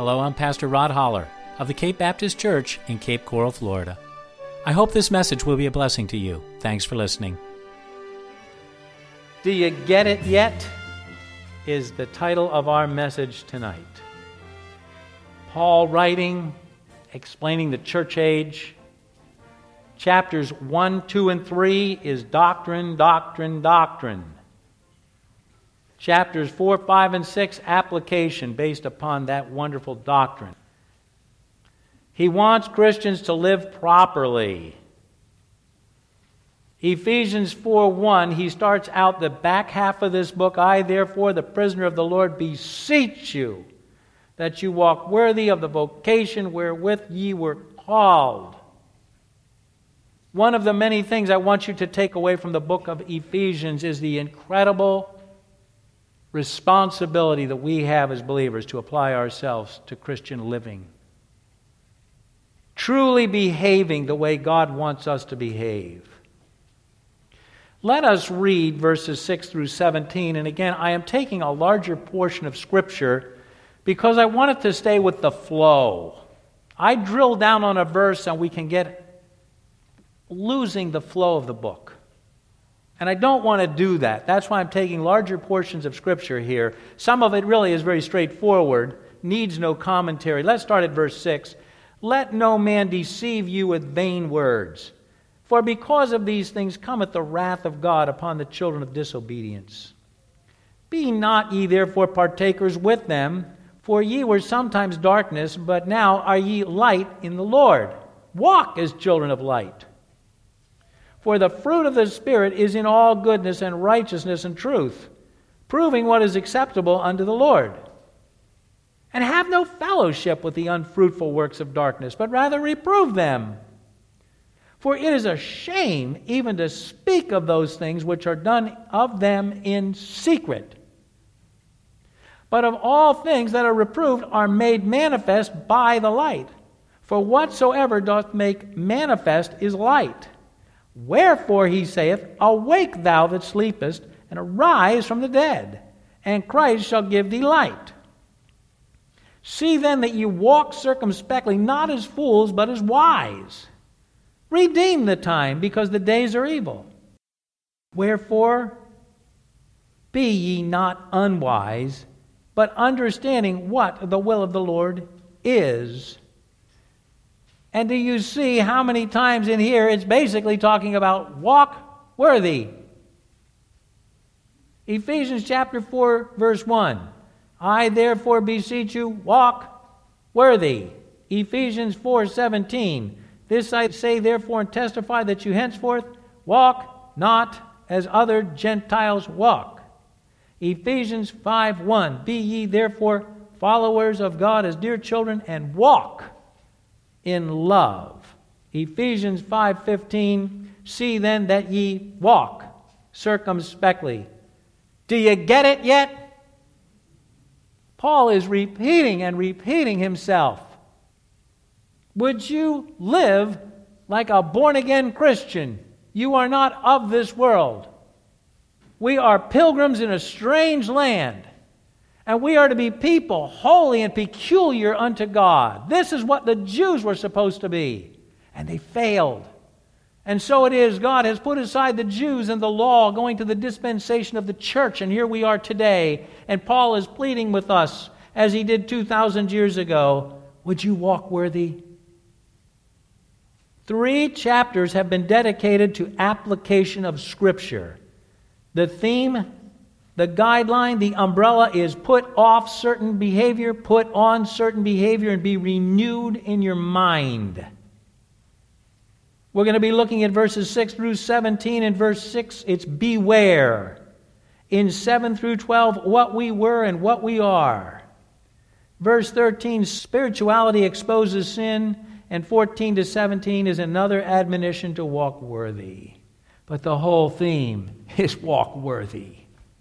Hello, I'm Pastor Rod Holler of the Cape Baptist Church in Cape Coral, Florida. I hope this message will be a blessing to you. Thanks for listening. Do you get it yet? Is the title of our message tonight. Paul writing, explaining the church age. Chapters 1, 2, and 3 is doctrine, doctrine, doctrine. Chapters 4, 5, and 6, application based upon that wonderful doctrine. He wants Christians to live properly. Ephesians 4:1, he starts out the back half of this book, I therefore, the prisoner of the Lord, beseech you that you walk worthy of the vocation wherewith ye were called. One of the many things I want you to take away from the book of Ephesians is the incredible responsibility that we have as believers to apply ourselves to Christian living. Truly behaving the way God wants us to behave. Let us read verses 6 through 17. And again, I am taking a larger portion of Scripture because I want it to stay with the flow. I drill down on a verse and we can get losing the flow of the book. And I don't want to do that. That's why I'm taking larger portions of Scripture here. Some of it really is very straightforward, needs no commentary. Let's start at verse 6. Let no man deceive you with vain words. For because of these things cometh the wrath of God upon the children of disobedience. Be not ye therefore partakers with them, for ye were sometimes darkness, but now are ye light in the Lord. Walk as children of light. For the fruit of the Spirit is in all goodness and righteousness and truth, proving what is acceptable unto the Lord. And have no fellowship with the unfruitful works of darkness, but rather reprove them. For it is a shame even to speak of those things which are done of them in secret. But of all things that are reproved are made manifest by the light. For whatsoever doth make manifest is light. Wherefore he saith, Awake thou that sleepest, and arise from the dead, and Christ shall give thee light. See then that you walk circumspectly, not as fools, but as wise. Redeem the time, because the days are evil. Wherefore, be ye not unwise, but understanding what the will of the Lord is. And do you see how many times in here it's basically talking about walk worthy? Ephesians chapter 4, verse 1. I therefore beseech you, walk worthy. Ephesians 4:17. This I say therefore and testify that you henceforth walk not as other Gentiles walk. Ephesians 5:1. Be ye therefore followers of God as dear children and walk in love. Ephesians 5:15. See then that ye walk circumspectly. Do you get it yet? Paul is repeating and repeating himself. Would you live like a born-again Christian? You are not of this world. We are pilgrims in a strange land, and we are to be people holy and peculiar unto God. This is what the Jews were supposed to be, and they failed. And so it is, God has put aside the Jews and the law, going to the dispensation of the church, and here we are today. And Paul is pleading with us, as he did 2,000 years ago, would you walk worthy? 3 chapters have been dedicated to application of Scripture. The theme, the guideline, the umbrella is put off certain behavior, put on certain behavior, and be renewed in your mind. We're going to be looking at verses 6 through 17. In verse 6, it's beware. In 7 through 12, what we were and what we are. Verse 13, spirituality exposes sin. And 14 to 17 is another admonition to walk worthy. But the whole theme is walk worthy.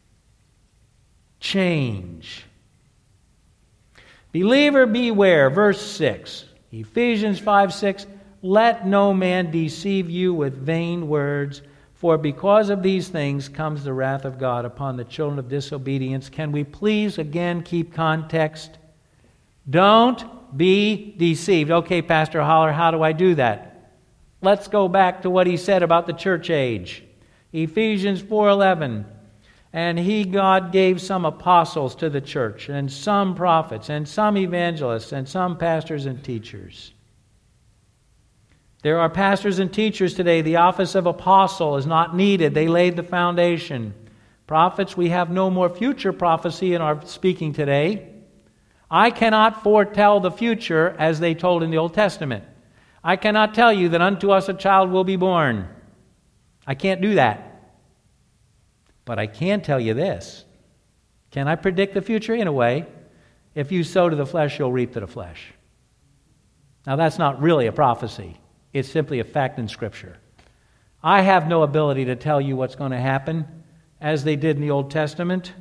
Change. Believer, beware. Verse 6. Ephesians 5:6. Let no man deceive you with vain words, for because of these things comes the wrath of God upon the children of disobedience. Can we please again keep context? Don't be deceived. Okay, Pastor Holler, how do I do that? Let's go back to what he said about the church age. Ephesians 4:11. And God gave some apostles to the church, and some prophets, and some evangelists, and some pastors and teachers. There are pastors and teachers today. The office of apostle is not needed. They laid the foundation. Prophets, we have no more future prophecy in our speaking today. I cannot foretell the future as they told in the Old Testament. I cannot tell you that unto us a child will be born. I can't do that. But I can tell you this. Can I predict the future? In a way. If you sow to the flesh, you'll reap to the flesh. Now that's not really a prophecy. It's simply a fact in Scripture. I have no ability to tell you what's going to happen as they did in the Old Testament.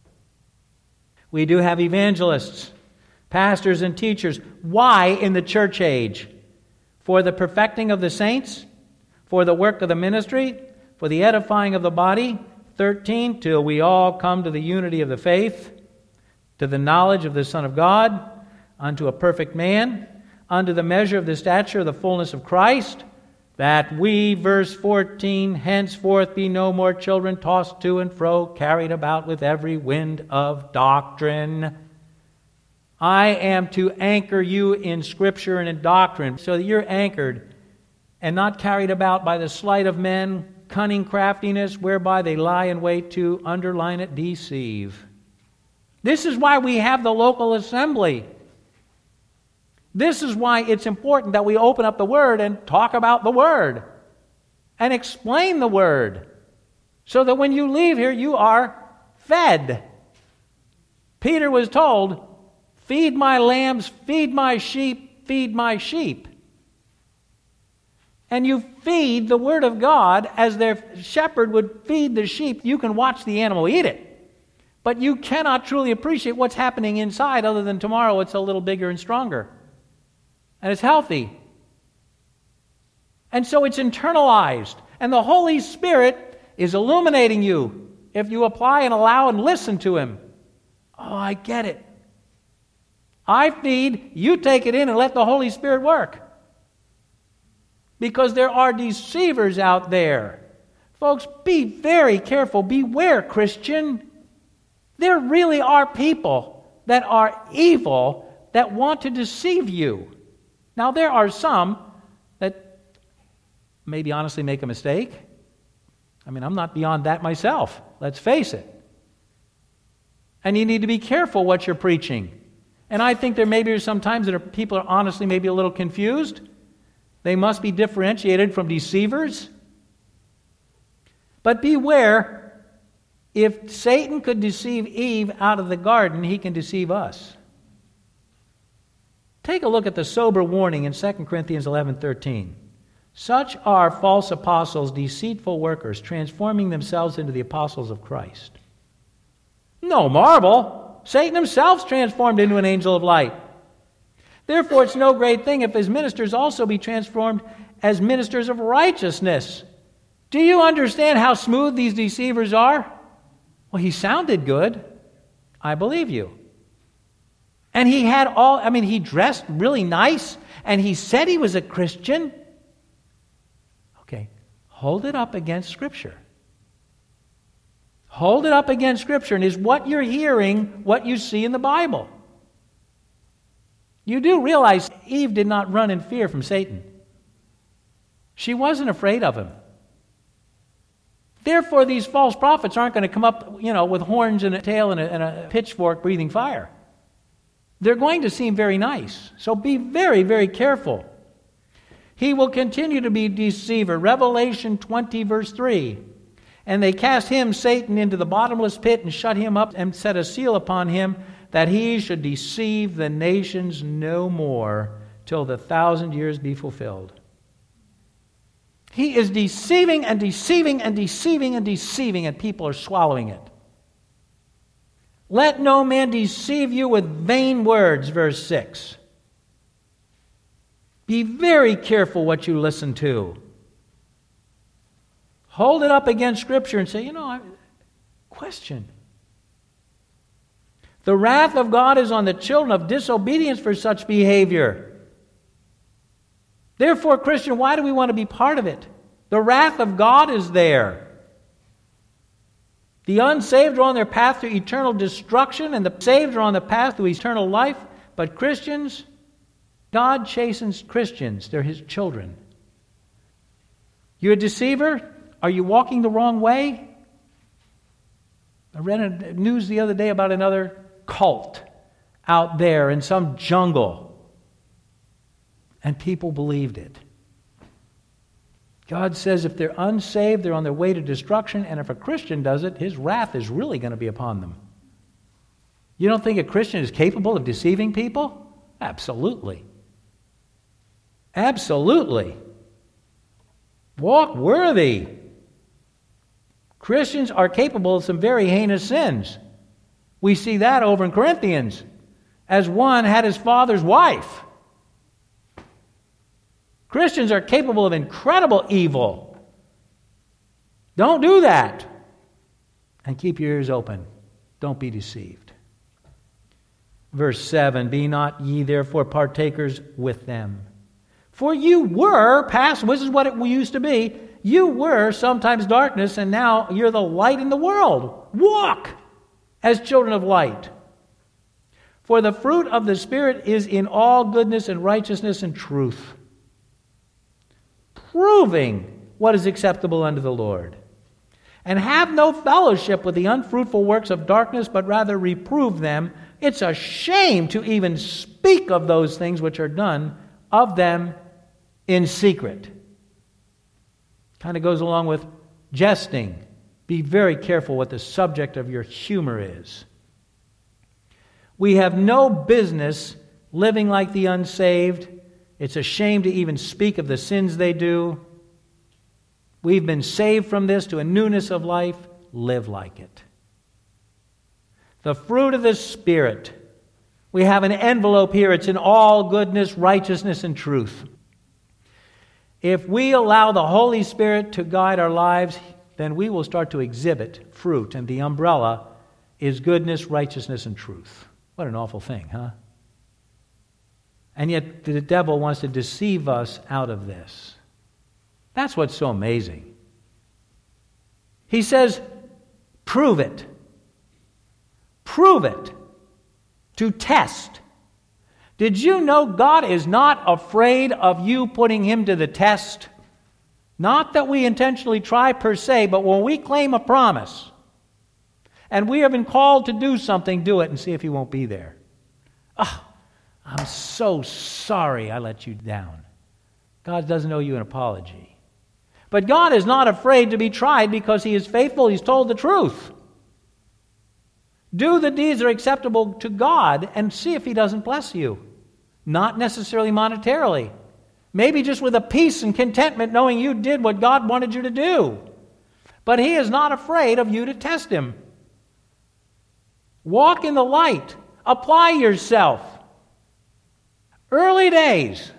We do have evangelists, pastors, and teachers. Why in the church age? For the perfecting of the saints, for the work of the ministry, for the edifying of the body. 13, till we all come to the unity of the faith, to the knowledge of the Son of God, unto a perfect man, unto the measure of the stature of the fullness of Christ, that we, verse 14, henceforth be no more children tossed to and fro, carried about with every wind of doctrine. I am to anchor you in Scripture and in doctrine, so that you're anchored and not carried about by the sleight of men, cunning craftiness, whereby they lie in wait to, underline it, deceive. This is why we have the local assembly. This is why it's important that we open up the Word and talk about the Word and explain the Word, so that when you leave here, you are fed. Peter was told, feed my lambs, feed my sheep, feed my sheep. And you feed the Word of God as their shepherd would feed the sheep. You can watch the animal eat it, but you cannot truly appreciate what's happening inside other than tomorrow it's a little bigger and stronger. And it's healthy. And so it's internalized. And the Holy Spirit is illuminating you if you apply and allow and listen to Him. Oh, I get it. I feed, you take it in and let the Holy Spirit work. Because there are deceivers out there. Folks, be very careful. Beware, Christian. There really are people that are evil that want to deceive you. Now, there are some that maybe honestly make a mistake. I mean, I'm not beyond that myself. Let's face it. And you need to be careful what you're preaching. And I think there maybe are some times that people are honestly maybe a little confused. They must be differentiated from deceivers. But beware, if Satan could deceive Eve out of the garden, he can deceive us. Take a look at the sober warning in 2 Corinthians 11:13. Such are false apostles, deceitful workers, transforming themselves into the apostles of Christ. No marvel. Satan himself's transformed into an angel of light. Therefore, it's no great thing if his ministers also be transformed as ministers of righteousness. Do you understand how smooth these deceivers are? Well, he sounded good. I believe you. And he dressed really nice, and he said he was a Christian. Okay, hold it up against Scripture. Hold it up against Scripture, and is what you're hearing what you see in the Bible? You do realize Eve did not run in fear from Satan. She wasn't afraid of him. Therefore, these false prophets aren't going to come up, with horns and a tail and a pitchfork breathing fire. They're going to seem very nice. So be very, very careful. He will continue to be a deceiver. Revelation 20, verse 3. And they cast him, Satan, into the bottomless pit and shut him up and set a seal upon him, that he should deceive the nations no more till the 1,000 years be fulfilled. He is deceiving and deceiving and deceiving and deceiving, and people are swallowing it. Let no man deceive you with vain words, verse 6. Be very careful what you listen to. Hold it up against Scripture and say, question. The wrath of God is on the children of disobedience for such behavior. Therefore, Christian, why do we want to be part of it? The wrath of God is there. The unsaved are on their path to eternal destruction, and the saved are on the path to eternal life. But Christians, God chastens Christians. They're His children. You're a deceiver? Are you walking the wrong way? I read news the other day about another cult out there in some jungle, and people believed it. God says if they're unsaved, they're on their way to destruction, and if a Christian does it, His wrath is really going to be upon them. You don't think a Christian is capable of deceiving people? Absolutely. Absolutely. Walk worthy. Christians are capable of some very heinous sins. We see that over in Corinthians, as one had his father's wife. Christians are capable of incredible evil. Don't do that. And keep your ears open. Don't be deceived. Verse 7, be not ye therefore partakers with them. For you were, past, this is what it used to be, you were sometimes darkness, and now you're the light in the world. Walk as children of light. For the fruit of the Spirit is in all goodness and righteousness and truth, proving what is acceptable unto the Lord. And have no fellowship with the unfruitful works of darkness, but rather reprove them. It's a shame to even speak of those things which are done of them in secret. Kind of goes along with jesting. Be very careful what the subject of your humor is. We have no business living like the unsaved. It's a shame to even speak of the sins they do. We've been saved from this to a newness of life. Live like it. The fruit of the Spirit. We have an envelope here. It's in all goodness, righteousness, and truth. If we allow the Holy Spirit to guide our lives, then we will start to exhibit fruit. And the umbrella is goodness, righteousness, and truth. What an awful thing, huh? And yet the devil wants to deceive us out of this. That's what's so amazing. He says, prove it. Prove it. To test. Did you know God is not afraid of you putting Him to the test? Not that we intentionally try per se, but when we claim a promise and we have been called to do something, do it and see if He won't be there. Oh, I'm so sorry I let you down. God doesn't owe you an apology. But God is not afraid to be tried because He is faithful. He's told the truth. Do the deeds that are acceptable to God and see if He doesn't bless you. Not necessarily monetarily. Maybe just with a peace and contentment knowing you did what God wanted you to do. But He is not afraid of you to test Him. Walk in the light. Apply yourself. Early days,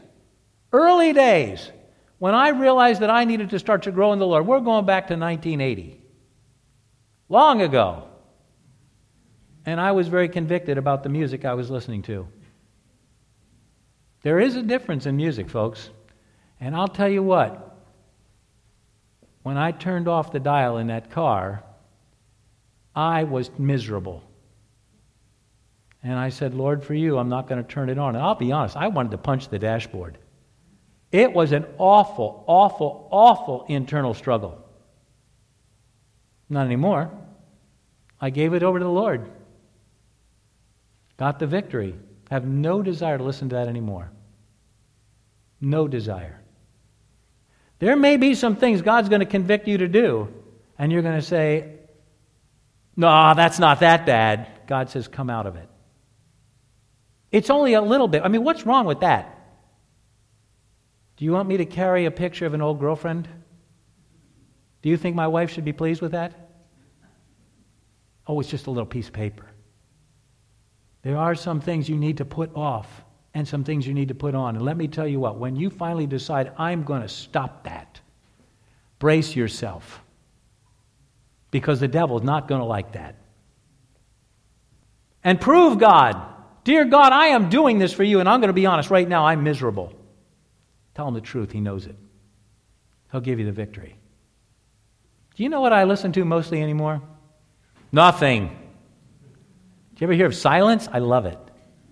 when I realized that I needed to start to grow in the Lord, we're going back to 1980. Long ago. And I was very convicted about the music I was listening to. There is a difference in music, folks. And I'll tell you what. When I turned off the dial in that car, I was miserable. And I said, Lord, for you, I'm not going to turn it on. And I'll be honest, I wanted to punch the dashboard. It was an awful, awful, awful internal struggle. Not anymore. I gave it over to the Lord. Got the victory. Have no desire to listen to that anymore. No desire. There may be some things God's going to convict you to do, and you're going to say, no, that's not that bad. God says, come out of it. It's only a little bit. I mean, what's wrong with that? Do you want me to carry a picture of an old girlfriend? Do you think my wife should be pleased with that? Oh, it's just a little piece of paper. There are some things you need to put off and some things you need to put on. And let me tell you what, when you finally decide, I'm going to stop that, brace yourself. Because the devil's not going to like that. and prove God. Dear God, I am doing this for you, and I'm going to be honest. Right now, I'm miserable. Tell him the truth. He knows it. He'll give you the victory. Do you know what I listen to mostly anymore? Nothing. Do you ever hear of silence? I love it.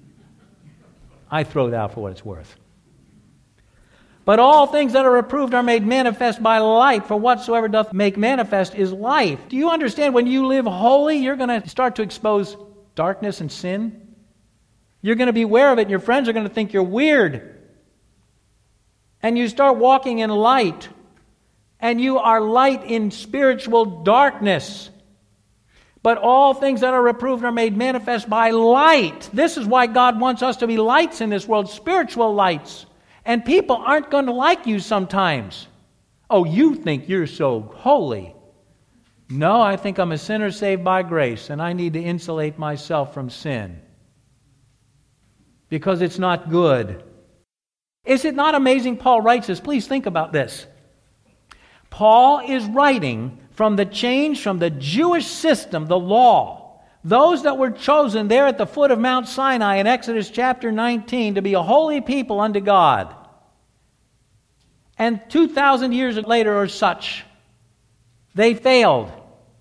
I throw it out for what it's worth. But all things that are approved are made manifest by light, for whatsoever doth make manifest is life. Do you understand when you live holy, you're going to start to expose darkness and sin? You're going to be aware of it, and your friends are going to think you're weird. And you start walking in light, and you are light in spiritual darkness. But all things that are approved are made manifest by light. This is why God wants us to be lights in this world, spiritual lights. And people aren't going to like you sometimes. Oh, you think you're so holy. No, I think I'm a sinner saved by grace, and I need to insulate myself from sin. Because it's not good. Is it not amazing Paul writes this? Please think about this. Paul is writing from the change from the Jewish system, the law. Those that were chosen there at the foot of Mount Sinai in Exodus chapter 19 to be a holy people unto God. And 2,000 years later or such, they failed.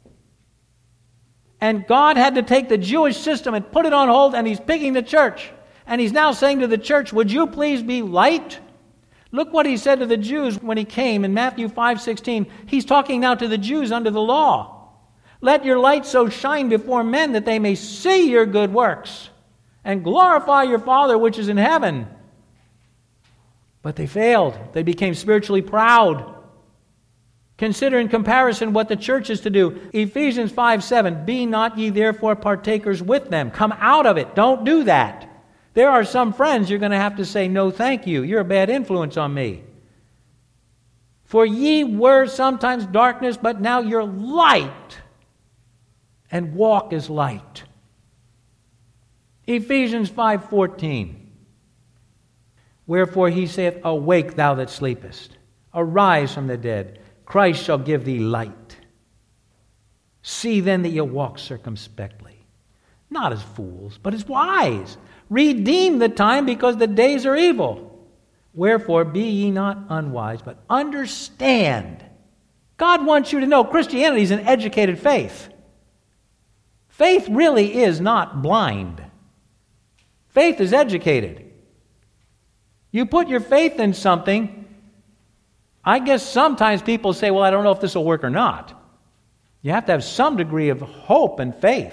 And God had to take the Jewish system and put it on hold, and He's picking the church. And He's now saying to the church, would you please be light? Look what He said to the Jews when He came in Matthew 5:16. He's talking now to the Jews under the law. Let your light so shine before men that they may see your good works and glorify your Father which is in heaven. But they failed. They became spiritually proud. Consider in comparison what the church is to do. Ephesians 5:7, be not ye therefore partakers with them. Come out of it. Don't do that. There are some friends you're going to have to say, no thank you. You're a bad influence on me. For ye were sometimes darkness, but now you're light. And walk as light. Ephesians 5:14. Wherefore he saith, awake thou that sleepest. Arise from the dead. Christ shall give thee light. See then that ye walk circumspectly. Not as fools, but as wise. Redeem the time, because the days are evil. Wherefore be ye not unwise, but understand. God wants you to know Christianity is an educated faith. Faith really is not blind. Faith is educated. You put your faith in something, I guess sometimes people say, well, I don't know if this will work or not. You have to have some degree of hope and faith.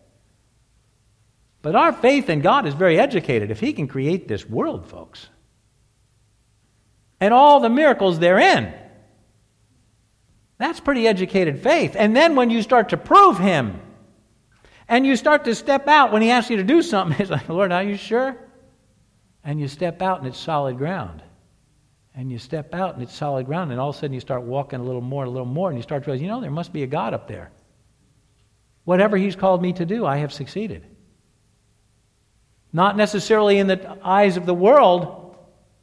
But our faith in God is very educated. If He can create this world, folks, and all the miracles therein, that's pretty educated faith. And then when you start to prove Him, and you start to step out when He asks you to do something, it's like, Lord, are you sure? And you step out and it's solid ground. And you step out and it's solid ground, and all of a sudden you start walking a little more, and you start to realize, there must be a God up there. Whatever He's called me to do, I have succeeded. Not necessarily in the eyes of the world.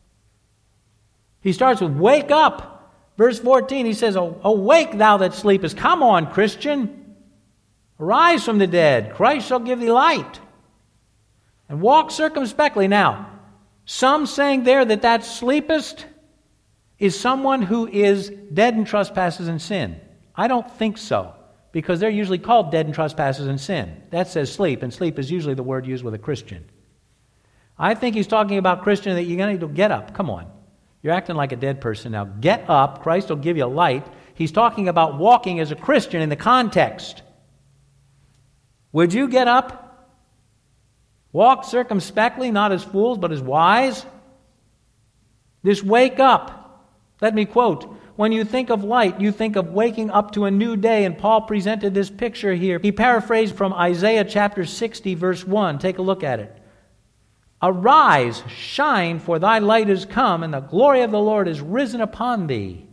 He starts with, wake up. Verse 14, he says, awake thou that sleepest. Come on, Christian. Arise from the dead. Christ shall give thee light. And walk circumspectly. Now, some saying there that sleepest is someone who is dead in trespasses and sin. I don't think so, because they're usually called dead in trespasses and sin. That says sleep, and sleep is usually the word used with a Christian. I think he's talking about Christian that you're going to get up. Come on. You're acting like a dead person now. Get up. Christ will give you light. He's talking about walking as a Christian in the context. Would you get up? Walk circumspectly, not as fools, but as wise. This wake up. Let me quote. When you think of light, you think of waking up to a new day. And Paul presented this picture here. He paraphrased from Isaiah chapter 60, verse 1. Take a look at it. Arise, shine, for thy light is come, and the glory of the Lord is risen upon thee.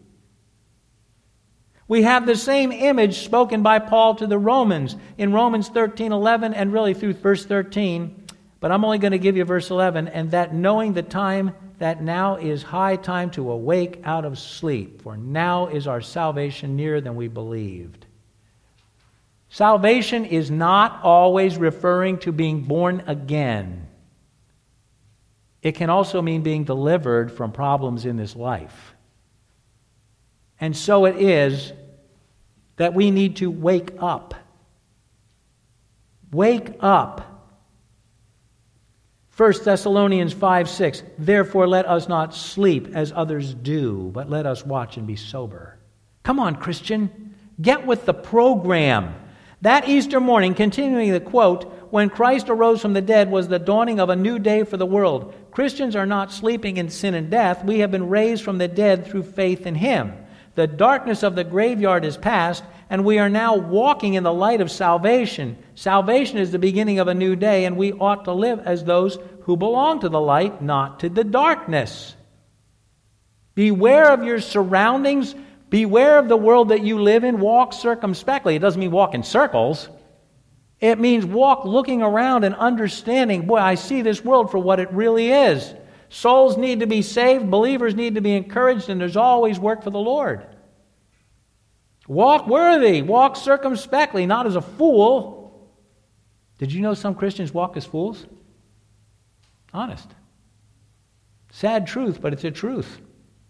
We have the same image spoken by Paul to the Romans in Romans 13:11, and really through verse 13. But I'm only going to give you verse 11. And that knowing the time, that now is high time to awake out of sleep, for now is our salvation nearer than we believed. Salvation is not always referring to being born again. It can also mean being delivered from problems in this life. And so it is that we need to wake up. Wake up. 1 Thessalonians 5:6, therefore let us not sleep as others do, but let us watch and be sober. Come on, Christian, get with the program. That Easter morning, continuing the quote, when Christ arose from the dead was the dawning of a new day for the world. Christians are not sleeping in sin and death. We have been raised from the dead through faith in Him. The darkness of the graveyard is past, and we are now walking in the light of salvation. Salvation is the beginning of a new day, and we ought to live as those who belong to the light, not to the darkness. Beware of your surroundings. Beware of the world that you live in. Walk circumspectly. It doesn't mean walk in circles. It means walk looking around and understanding, boy, I see this world for what it really is. Souls need to be saved, believers need to be encouraged, and there's always work for the Lord. Walk worthy, walk circumspectly, not as a fool. Did you know some Christians walk as fools? Honest. Sad truth, but it's a truth.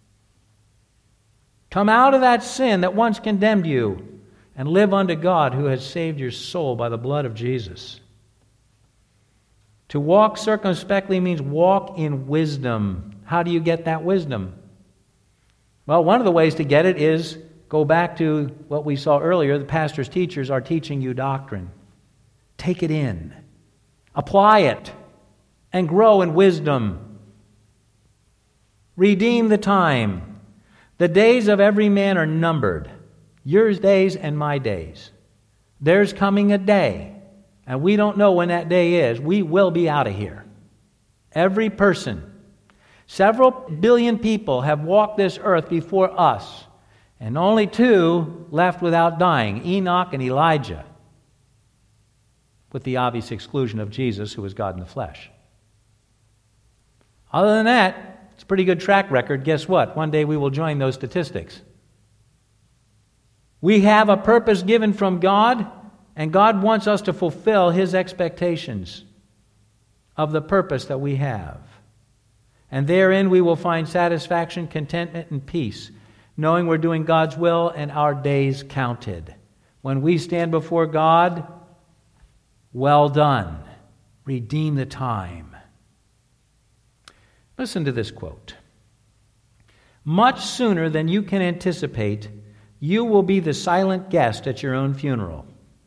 Come out of that sin that once condemned you and live unto God who has saved your soul by the blood of Jesus. To walk circumspectly means walk in wisdom. How do you get that wisdom? Well, one of the ways to get it is go back to what we saw earlier. The pastor's teachers are teaching you doctrine. Take it in. Apply it. And grow in wisdom. Redeem the time. The days of every man are numbered. Your days and my days. There's coming a day. And we don't know when that day is. We will be out of here. Every person. Several billion people have walked this earth before us. And only 2 left without dying, Enoch and Elijah. With the obvious exclusion of Jesus, who was God in the flesh. Other than that, it's a pretty good track record. Guess what? One day we will join those statistics. We have a purpose given from God. And God wants us to fulfill His expectations of the purpose that we have. And therein we will find satisfaction, contentment, and peace, knowing we're doing God's will and our days counted. When we stand before God, well done. Redeem the time. Listen to this quote. Much sooner than you can anticipate, you will be the silent guest at your own funeral.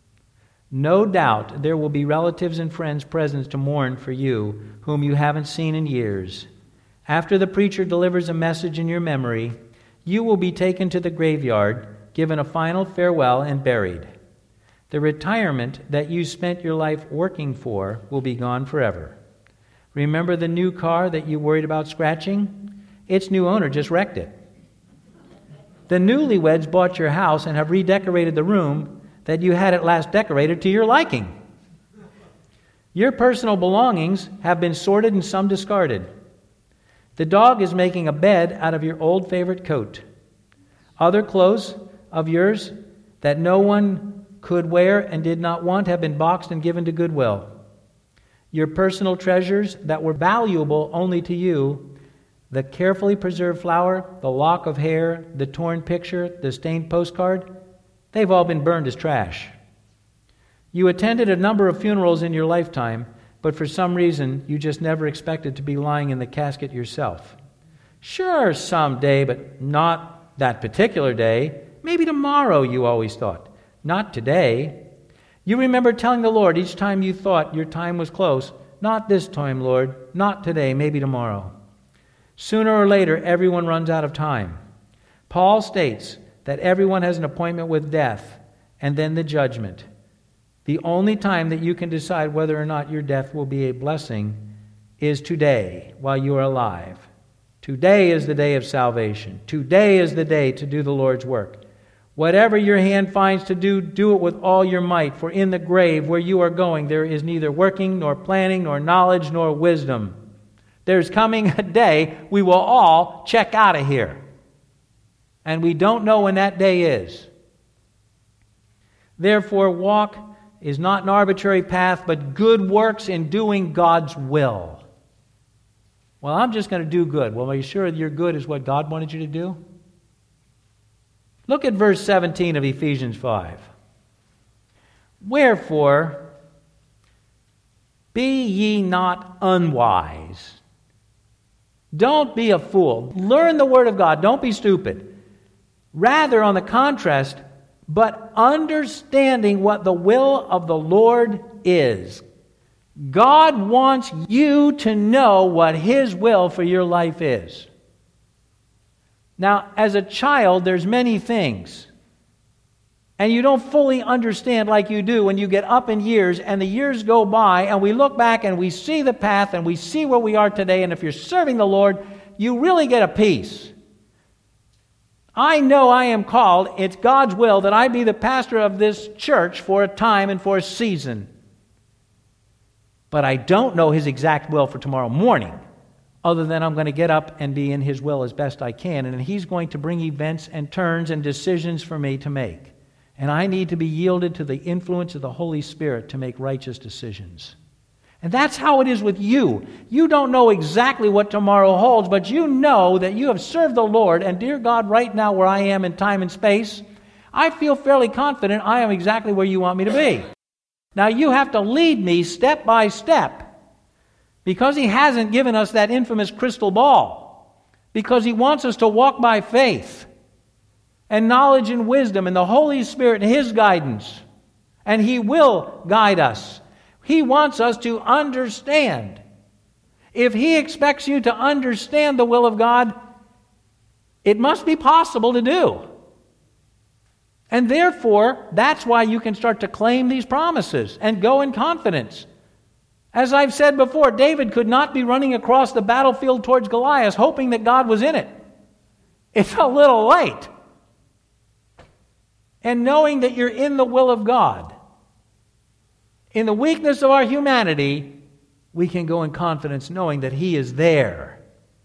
No doubt there will be relatives and friends present to mourn for you whom you haven't seen in years. After the preacher delivers a message in your memory, you will be taken to the graveyard, given a final farewell, and buried. The retirement that you spent your life working for will be gone forever. Remember the new car that you worried about scratching? Its new owner just wrecked it. The newlyweds bought your house and have redecorated the room that you had at last decorated to your liking. Your personal belongings have been sorted and some discarded. The dog is making a bed out of your old favorite coat. Other clothes of yours that no one could wear and did not want have been boxed and given to Goodwill. Your personal treasures that were valuable only to you, the carefully preserved flower, the lock of hair, the torn picture, the stained postcard, they've all been burned as trash. You attended a number of funerals in your lifetime, but for some reason you just never expected to be lying in the casket yourself. Sure, someday, but not that particular day. Maybe tomorrow, you always thought. Not today. You remember telling the Lord each time you thought your time was close, not this time, Lord, not today, maybe tomorrow. Sooner or later, everyone runs out of time. Paul states that everyone has an appointment with death and then the judgment. The only time that you can decide whether or not your death will be a blessing is today, while you are alive. Today is the day of salvation. Today is the day to do the Lord's work. Whatever your hand finds to do, do it with all your might, for in the grave where you are going there is neither working, nor planning, nor knowledge, nor wisdom. There's coming a day we will all check out of here. And we don't know when that day is. Therefore, walk is not an arbitrary path, but good works in doing God's will. Well, I'm just going to do good. Well, are you sure your good is what God wanted you to do? Look at verse 17 of Ephesians 5. Wherefore, be ye not unwise. Don't be a fool. Learn the Word of God. Don't be stupid. Rather, on the contrast, but understanding what the will of the Lord is. God wants you to know what His will for your life is. Now, as a child, there's many things. And you don't fully understand like you do when you get up in years and the years go by and we look back and we see the path and we see where we are today. And if you're serving the Lord, you really get a peace. I know I am called. It's God's will that I be the pastor of this church for a time and for a season. But I don't know His exact will for tomorrow morning, other than I'm going to get up and be in His will as best I can. And He's going to bring events and turns and decisions for me to make. And I need to be yielded to the influence of the Holy Spirit to make righteous decisions. And that's how it is with you. You don't know exactly what tomorrow holds, but you know that you have served the Lord. And dear God, right now where I am in time and space, I feel fairly confident I am exactly where you want me to be. Now you have to lead me step by step, because He hasn't given us that infamous crystal ball, because He wants us to walk by faith and knowledge and wisdom and the Holy Spirit and His guidance. And He will guide us. He wants us to understand. If He expects you to understand the will of God, it must be possible to do. And therefore, that's why you can start to claim these promises and go in confidence. As I've said before, David could not be running across the battlefield towards Goliath hoping that God was in it. It's a little late. And knowing that you're in the will of God, in the weakness of our humanity, we can go in confidence knowing that He is there.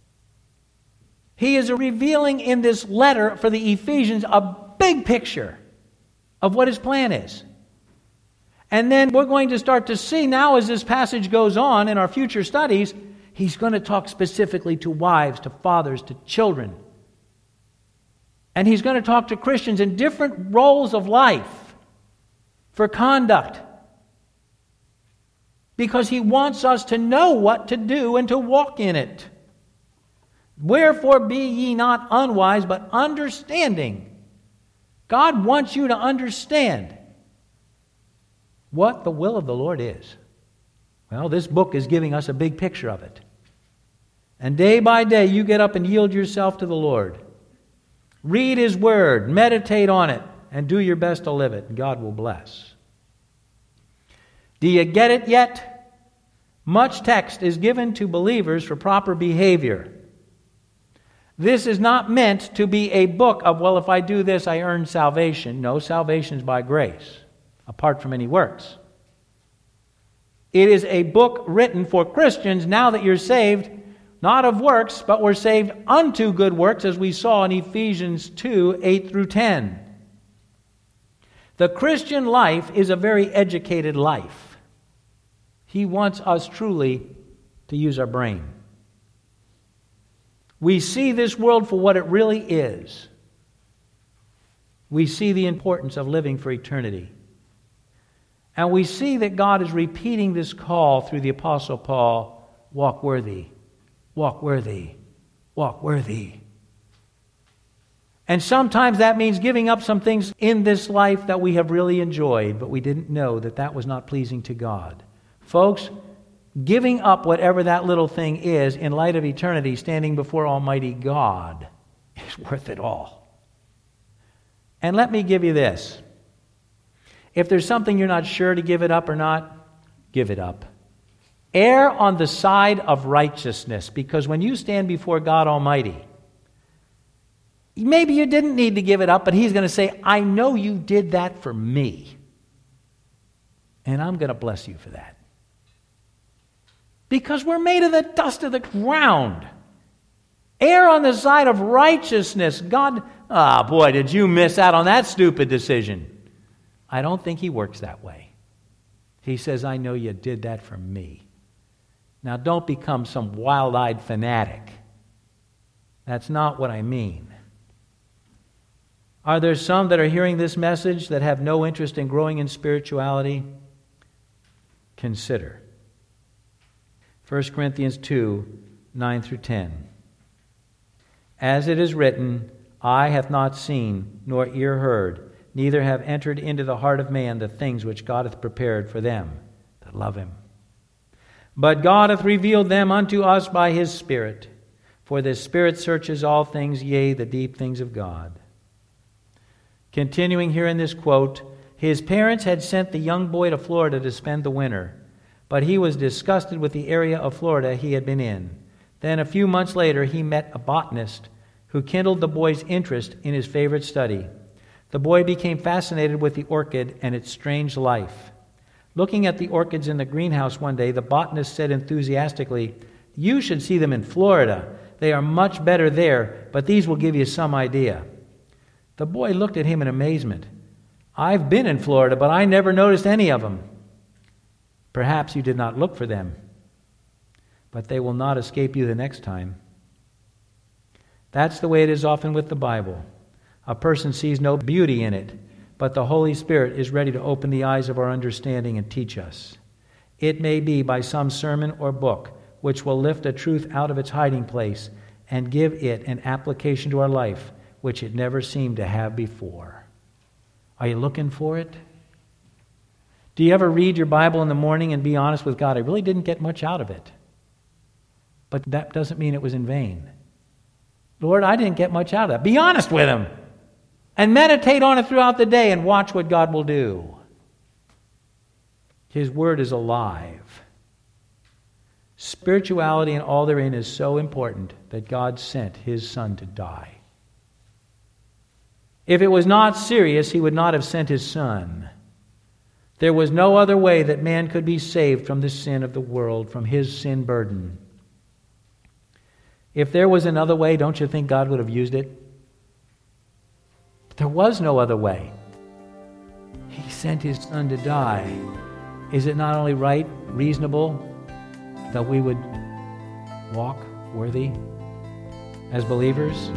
He is revealing in this letter for the Ephesians a big picture of what His plan is. And then we're going to start to see now as this passage goes on in our future studies, He's going to talk specifically to wives, to fathers, to children. And He's going to talk to Christians in different roles of life for conduct. Because He wants us to know what to do and to walk in it. Wherefore be ye not unwise, but understanding. God wants you to understand what the will of the Lord is. Well, this book is giving us a big picture of it. And day by day, you get up and yield yourself to the Lord. Read His Word, meditate on it, and do your best to live it, and God will bless. Do you get it yet? Much text is given to believers for proper behavior. This is not meant to be a book of, well, if I do this, I earn salvation. No, salvation is by grace, apart from any works. It is a book written for Christians now that you're saved, not of works, but we're saved unto good works, as we saw in Ephesians 2, 8 through 10. The Christian life is a very educated life. He wants us truly to use our brain. We see this world for what it really is. We see the importance of living for eternity. And we see that God is repeating this call through the Apostle Paul, walk worthy, walk worthy, walk worthy. And sometimes that means giving up some things in this life that we have really enjoyed, but we didn't know that that was not pleasing to God. Folks, giving up whatever that little thing is in light of eternity, standing before Almighty God, is worth it all. And let me give you this. If there's something you're not sure to give it up or not, give it up. Err on the side of righteousness, because when you stand before God Almighty, maybe you didn't need to give it up, but He's going to say, I know you did that for me, and I'm going to bless you for that. Because we're made of the dust of the ground. Err on the side of righteousness. God, boy, did you miss out on that stupid decision. I don't think he works that way. He says, I know you did that for me. Now, don't become some wild-eyed fanatic. That's not what I mean. Are there some that are hearing this message that have no interest in growing in spirituality? Consider 1 Corinthians 2, 9 through 10. As it is written, eye hath not seen, nor ear heard, neither have entered into the heart of man the things which God hath prepared for them that love him. But God hath revealed them unto us by his Spirit. For the Spirit searches all things, yea, the deep things of God. Continuing here in this quote, his parents had sent the young boy to Florida to spend the winter, but he was disgusted with the area of Florida he had been in. Then a few months later, he met a botanist who kindled the boy's interest in his favorite study. The boy became fascinated with the orchid and its strange life. Looking at the orchids in the greenhouse one day, the botanist said enthusiastically, "You should see them in Florida. They are much better there, but these will give you some idea." The boy looked at him in amazement. "I've been in Florida, but I never noticed any of them." "Perhaps you did not look for them, but they will not escape you the next time." That's the way it is often with the Bible. A person sees no beauty in it, but the Holy Spirit is ready to open the eyes of our understanding and teach us. It may be by some sermon or book which will lift a truth out of its hiding place and give it an application to our life which it never seemed to have before. Are you looking for it? Do you ever read your Bible in the morning and be honest with God? I really didn't get much out of it. But that doesn't mean it was in vain. Lord, I didn't get much out of that. Be honest with Him. And meditate on it throughout the day and watch what God will do. His Word is alive. Spirituality and all therein is so important that God sent His Son to die. If it was not serious, He would not have sent His Son. There was no other way that man could be saved from the sin of the world, from his sin burden. If there was another way, don't you think God would have used it? But there was no other way. He sent His Son to die. Is it not only right, reasonable, that we would walk worthy as believers?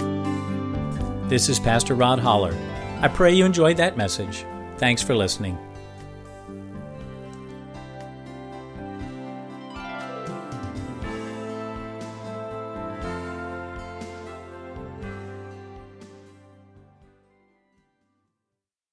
This is Pastor Rod Holler. I pray you enjoyed that message. Thanks for listening.